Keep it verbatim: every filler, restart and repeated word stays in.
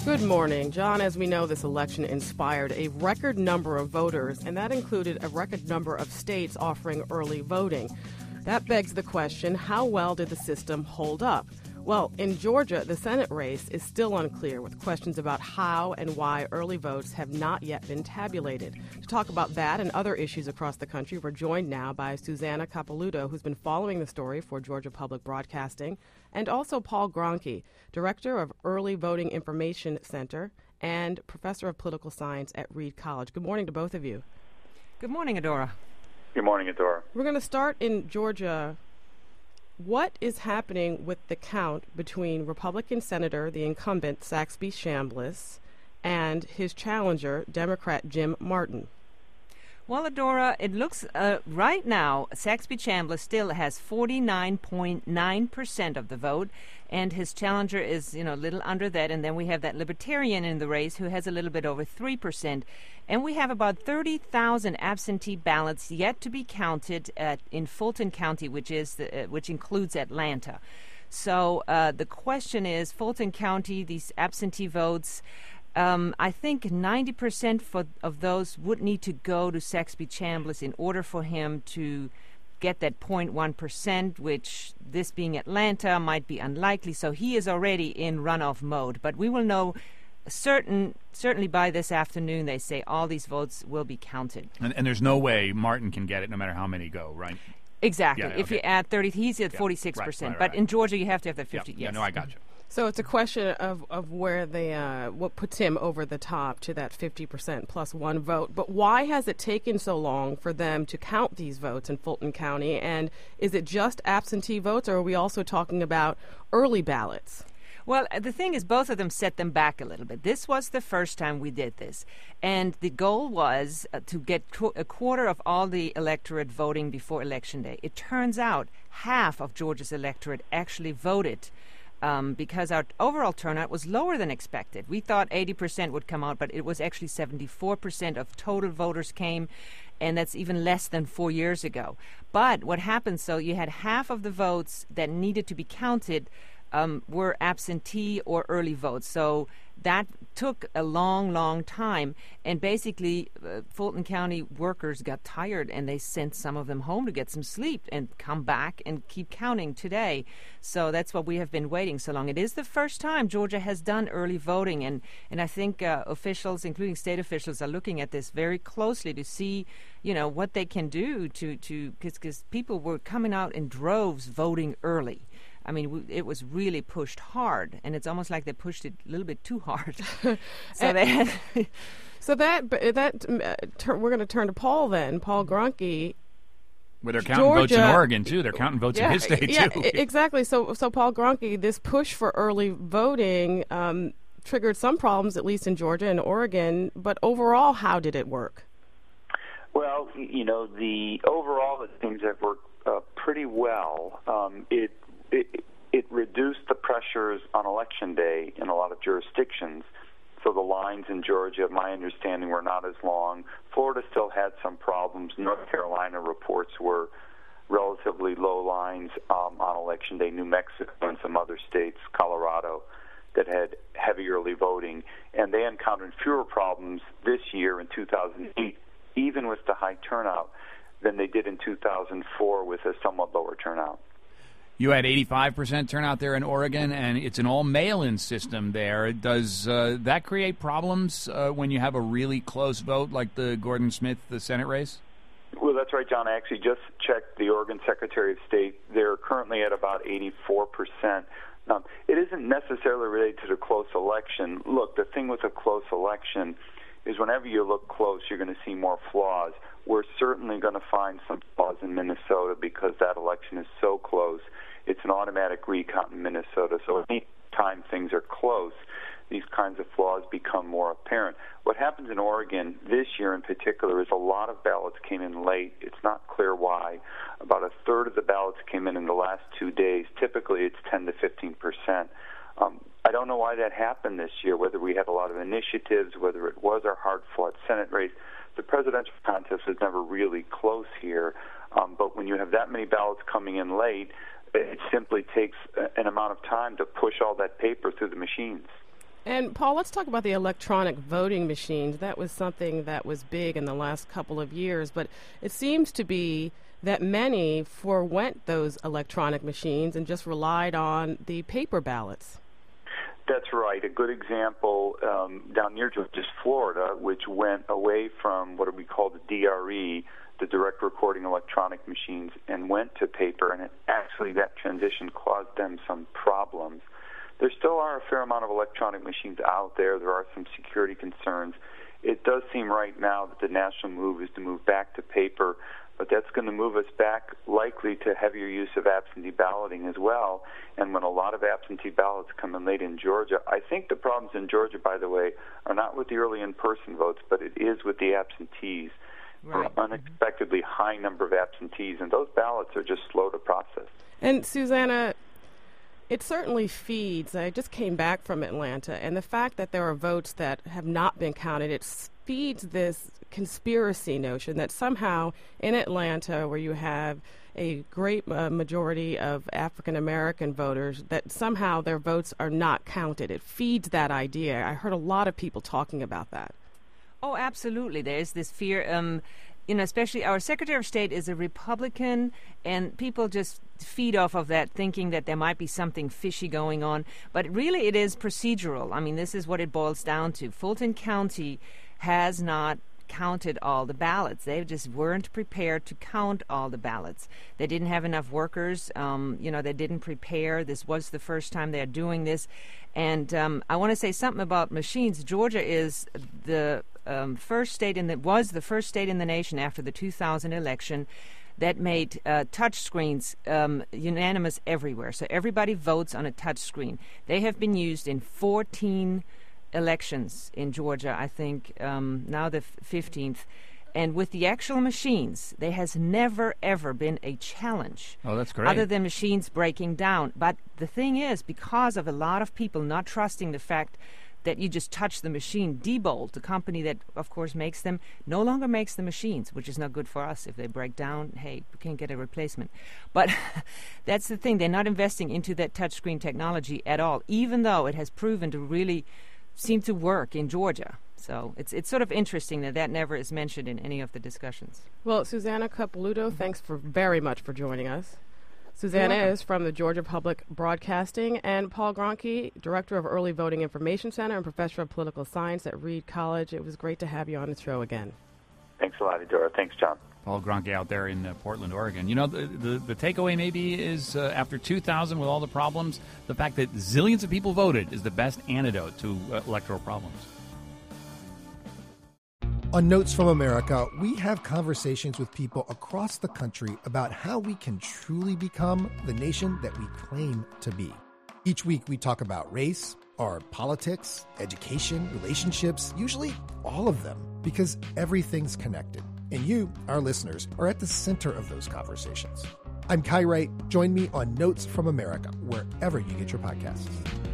Good morning. John, as we know, this election inspired a record number of voters, and that included a record number of states offering early voting. That begs the question, how well did the system hold up? Well, in Georgia, the Senate race is still unclear, with questions about how and why early votes have not yet been tabulated. To talk about that and other issues across the country, we're joined now by Susanna Capelouto, who's been following the story for Georgia Public Broadcasting, and also Paul Gronke, Director of Early Voting Information Center and Professor of Political Science at Reed College. Good morning to both of you. Good morning, Adora. Good morning, Adora. We're going to start in Georgia. What is happening with the count between Republican Senator, the incumbent Saxby Chambliss, and his challenger, Democrat Jim Martin? Well, Adora, it looks uh, right now Saxby Chambliss still has forty-nine point nine percent of the vote, and his challenger is, you know, a little under that. And then we have that Libertarian in the race who has a little bit over three percent. And we have about thirty thousand absentee ballots yet to be counted at, in Fulton County, which is the, uh, which includes Atlanta. So uh, the question is, Fulton County, these absentee votes, Um, I think ninety percent for, of those would need to go to Saxby Chambliss in order for him to get that zero point one percent, which, this being Atlanta, might be unlikely. So he is already in runoff mode. But we will know certain, certainly by this afternoon, they say all these votes will be counted. And, and there's no way Martin can get it no matter how many go, right? Exactly. Yeah, if okay. you add thirty, he's at Yeah, forty-six percent. right, right, but right. in Georgia, you have to have that fifty. Yeah, Yes. yeah, no, I got you. So it's a question of, of where they, uh, what puts him over the top to that fifty percent plus one vote. But why has it taken so long for them to count these votes in Fulton County? And is it just absentee votes, or are we also talking about early ballots? Well, the thing is, both of them set them back a little bit. This was the first time we did this. And the goal was uh, to get qu- a quarter of all the electorate voting before Election Day. It turns out half of Georgia's electorate actually voted um, because our overall turnout was lower than expected. We thought eighty percent would come out, but it was actually seventy-four percent of total voters came, and that's even less than four years ago. But what happened, so you had half of the votes that needed to be counted Um, were absentee or early votes. So that took a long, long time. And basically, uh, Fulton County workers got tired, and they sent some of them home to get some sleep and come back and keep counting today. So that's what we have been waiting so long. It is the first time Georgia has done early voting, and, and I think uh, officials, including state officials, are looking at this very closely to see, you know, what they can do to, to because people were coming out in droves voting early. I mean, w- it was really pushed hard, and it's almost like they pushed it a little bit too hard. so they had so that that uh, tur- we're going to turn to Paul then, Paul Gronke. Well, they're counting Georgia, votes in Oregon too. They're counting votes yeah, in his state yeah, too. Yeah, exactly. So, so Paul Gronke, this push for early voting um, triggered some problems, at least in Georgia and Oregon. But overall, how did it work? Well, you know, the overall it seems to have worked uh, pretty well. Um, it It, it reduced the pressures on Election Day in a lot of jurisdictions. So the lines in Georgia, my understanding, were not as long. Florida still had some problems. North Carolina reports were relatively low lines um, on Election Day. New Mexico and some other states, Colorado, that had heavy early voting. And they encountered fewer problems this year in two thousand eight, even with the high turnout, than they did in two thousand four with a somewhat lower turnout. You had eighty-five percent turnout there in Oregon, and it's an all mail-in system there. Does uh, that create problems uh, when you have a really close vote like the Gordon Smith, the Senate race? Well, that's right, John. I actually just checked the Oregon Secretary of State. They're currently at about eighty-four percent. Now, it isn't necessarily related to the close election. Look, the thing with a close election is whenever you look close, you're going to see more flaws. We're certainly going to find some flaws in Minnesota because that election is so close. It's an automatic recount in Minnesota. So any time things are close, these kinds of flaws become more apparent. What happens in Oregon this year in particular is a lot of ballots came in late. It's not clear why. About a third of the ballots came in in the last two days. Typically, it's ten to fifteen percent. Um, I don't know why that happened this year, whether we had a lot of initiatives, whether it was our hard-fought Senate race. The presidential contest was never really close here. Um, but when you have that many ballots coming in late, it simply takes an amount of time to push all that paper through the machines. And, Paul, let's talk about the electronic voting machines. That was something that was big in the last couple of years, but it seems to be that many forwent those electronic machines and just relied on the paper ballots. That's right. A good example um, down near just Florida, which went away from what we call the D R E, the direct recording electronic machines, and went to paper, and it, actually that transition caused them some problems. There still are a fair amount of electronic machines out there. There are some security concerns. It does seem right now that the national move is to move back to paper, but that's going to move us back likely to heavier use of absentee balloting as well. And when a lot of absentee ballots come in late in Georgia, I think the problems in Georgia, by the way, are not with the early in-person votes, but it is with the absentees. Right. An unexpectedly high number of absentees, and those ballots are just slow to process. And Susanna, it certainly feeds. I just came back from Atlanta, and the fact that there are votes that have not been counted, it feeds this conspiracy notion that somehow in Atlanta, where you have a great uh, majority of African American voters, that somehow their votes are not counted. It feeds that idea. I heard a lot of people talking about that. Oh, absolutely. There's this fear. Um, you know, especially our Secretary of State is a Republican, and people just feed off of that, thinking that there might be something fishy going on. But really, it is procedural. I mean, this is what it boils down to. Fulton County has not counted all the ballots. They just weren't prepared to count all the ballots. They didn't have enough workers. Um, you know, they didn't prepare. This was the first time they're doing this. And um, I want to say something about machines. Georgia is the um, first state in the was the first state in the nation after the two thousand election that made uh, touch screens um, unanimous everywhere. So everybody votes on a touch screen. They have been used in fourteen elections in Georgia, I think, um, now the fifteenth. And with the actual machines, there has never, ever been a challenge. Oh, that's great. Other than machines breaking down. But the thing is, because of a lot of people not trusting the fact that you just touch the machine, Diebold, the company that, of course, makes them, no longer makes the machines, which is not good for us. If they break down, hey, we can't get a replacement. But that's the thing. They're not investing into that touchscreen technology at all, even though it has proven to really seem to work in Georgia. So it's it's sort of interesting that that never is mentioned in any of the discussions. Well, Susanna Capelouto, thanks for very much for joining us. Susanna is from the Georgia Public Broadcasting, and Paul Gronke, Director of Early Voting Information Center and Professor of Political Science at Reed College. It was great to have you on the show again. Thanks a lot, Edora. Thanks, John. Paul Gronke out there in uh, Portland, Oregon. You know, the, the, the takeaway maybe is uh, after two thousand with all the problems, the fact that zillions of people voted is the best antidote to uh, electoral problems. On Notes from America, we have conversations with people across the country about how we can truly become the nation that we claim to be. Each week we talk about race, our politics, education, relationships, usually all of them, because everything's connected. And you, our listeners, are at the center of those conversations. I'm Kai Wright. Join me on Notes from America, wherever you get your podcasts.